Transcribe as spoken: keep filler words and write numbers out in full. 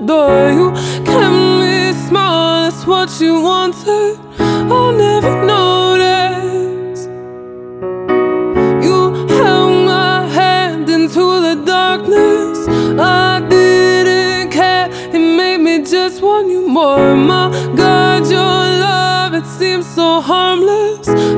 adore you. Kept me small, that's what you wanted. I never noticed. You held my hand into the darkness. I didn't care, it made me just want you more. My God, your love, it seems so harmless.